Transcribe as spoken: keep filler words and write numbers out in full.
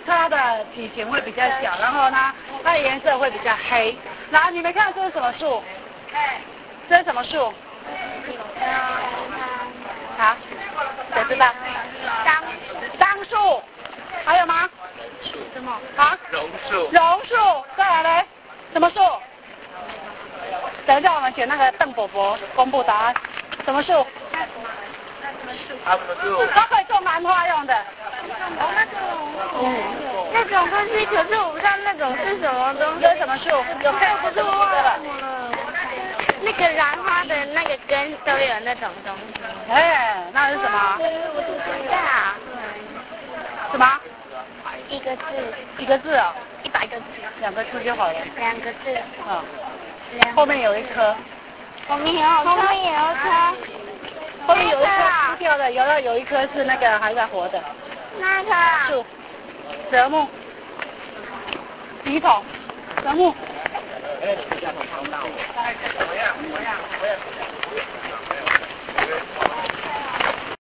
它的体型会比较小，然后呢，它的颜色会比较黑。然后你们看这是什么树？哎，这是什么树？好，谁知道？樟樟树，还有吗？什么？啊？榕树。榕树，再来嘞？什么树？等一下我们选那个邓伯伯公布答案。什么树？那什么？那什么树？啊，什么树？都可以种兰花用的。哦，那种，嗯，那种东西，可是我不知道那种是什么东西。这是什么树？有看不出了。那个兰花的那个根都有那种东西。哎，那是什么？我不知道。什么？一个字。一个字哦。一百个字。两个字就好了。两个字。嗯。后面有一棵。后面有后面有一棵。后面有一棵枯掉的，有的有一棵是那个还在活的。那棵树。蛇木。笔筒。蛇木。哎，你这样子碰到我。哎，怎么样？怎么样？我也。